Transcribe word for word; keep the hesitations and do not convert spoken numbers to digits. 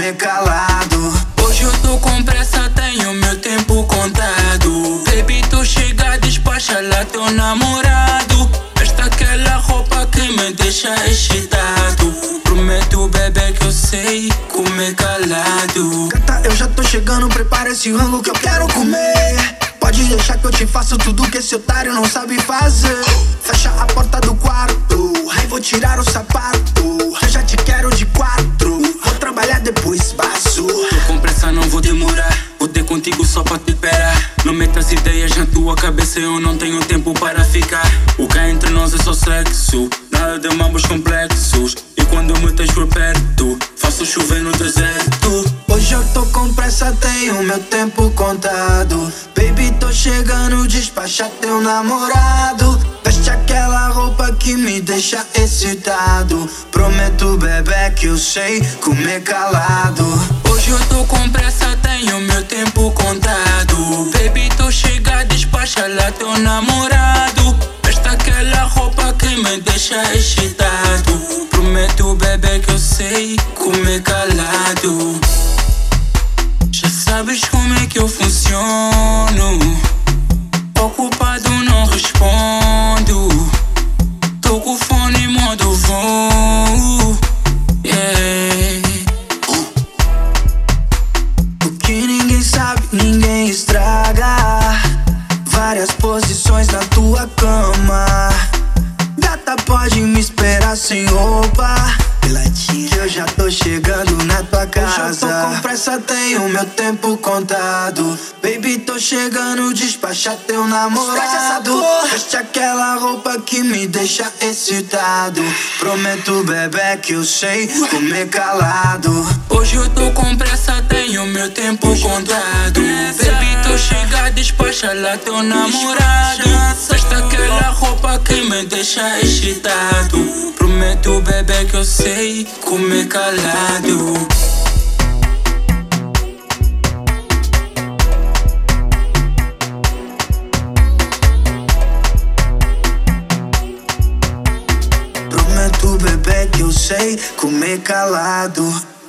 comer calado. Hoje eu tô com pressa, tenho meu tempo contado. Baby, tu chega, despacha lá teu namorado. Esta aquela roupa que me deixa excitado. Prometo, bebê, que eu sei comer calado. Gata, eu já tô chegando, prepara esse rango que eu quero comer. Pode deixar que eu te faço tudo que esse otário não sabe fazer. Fecha a porta do quarto, aí vou tirar o sapato. Eu já te quero de quatro, vou trabalhar depois passo. Tô com pressa, não vou demorar. Vou ter contigo só pra te esperar. Não metas ideias na tua cabeça, eu não tenho tempo para ficar. O que há entre nós é só sexo, nada de mambos complexos. E quando me tens por perto, faço chover no deserto. Hoje eu tô com pressa, tenho meu tempo contado. Baby, tô chegando, despacha teu namorado. Veste aquela roupa que me deixa excitado. Prometo, bebê, que eu sei comer calado. Hoje eu tô com pressa, tenho meu tempo contado. Baby, tô chega, despacha lá teu namorado. Veste aquela roupa que me deixa excitado. Prometo, bebê, que eu sei comer calado. Já sabes como é que eu funciono. Ocupado, não respondo. Tô com o fone em modo voo. Yeah. O que ninguém sabe, ninguém estraga. Várias posições na tua cama. Gata, pode me esperar sem roupa. Que eu já tô chegando na tua casa. Hoje eu tô com pressa, tenho meu tempo contado. Baby, tô chegando, despacha teu namorado. Veste aquela roupa que me deixa excitado. Prometo, bebê, que eu sei comer calado. Hoje eu tô com pressa, tenho meu tempo contado. Baby, tô chega, despacha lá teu namorado. Veste aquela roupa que me deixa excitado. Prometo, bebê, que eu sei comer calado. Prometo, bebê, que eu sei comer calado.